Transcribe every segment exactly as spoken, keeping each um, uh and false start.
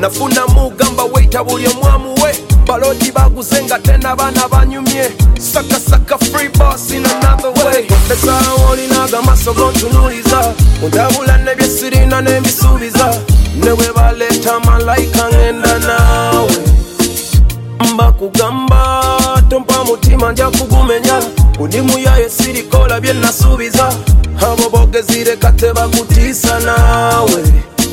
nafuna mugamba waita buli omwamu we balodi baguzenga tena bana banyumye saka saka free boss in another way pesa olinaga maso gontunuliza undabula nebyesirina nembisubiza newe baleta malaika ngenda nawe mbakugamba tompa mutima nja kugumenya undimu yaye sirikola bye nasubiza abo bogezire kate bakutisa nawe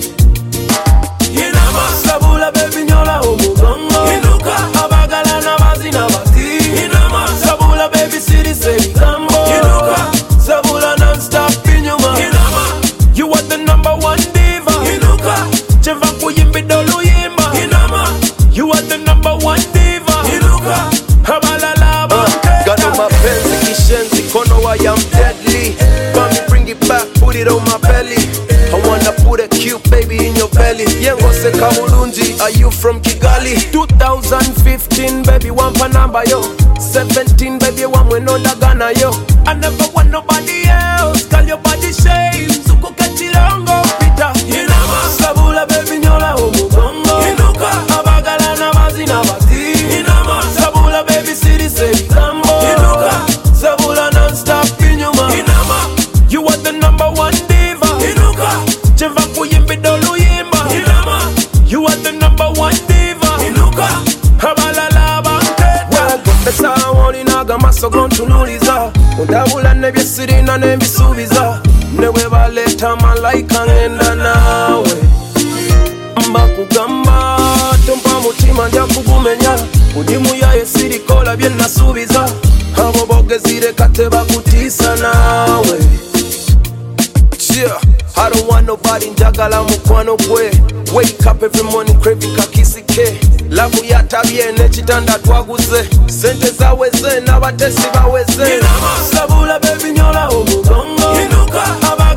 inama sabula baby nyola umugongo inuka abagala nabazi nabati inama sabula baby siri sebigambo inuka sabula non-stop inyuma inama you are the number one diva inuka cheva kuyimbi dolu yimba inama you are the number one diva inuka abalala uh, gano mapenzi kishenzi kono wa yam deadly Mommy bring it back put it on my belly I wanna put a cute baby in your belly Yengo se kabulunji, are you from Kigali? twenty fifteen baby wampa number yo seventeen baby wamwe nonda gana yo I never want nobody else Call your body shame Suko kachirongo pita inama sabula baby nyola umugongo inuka abagala na mazi na bati inama sabula baby siri sebi kambo inuka sabula non-stop inyuma inama you are the number one diva inuka cheva kuyimbi dolu yimba inama you are the number one diva inuka abalala banketa pesa olinaga maso gontunuliza undabula nebyesirina nembisubiza newe baleta malaika ngenda nawe mbakugamba tompa mutima nja kugumenya undimu yaye sirikola bye nasubiza abo bogezire kate bakutisa nawe yeah. I don't want nobody njagala mukwano gwe wake up every morning craving kakisi ke lavu yatabye nechitanda twaguze sente zaweze n'abatesi baweze inama sabula baby nyola umugongo inuka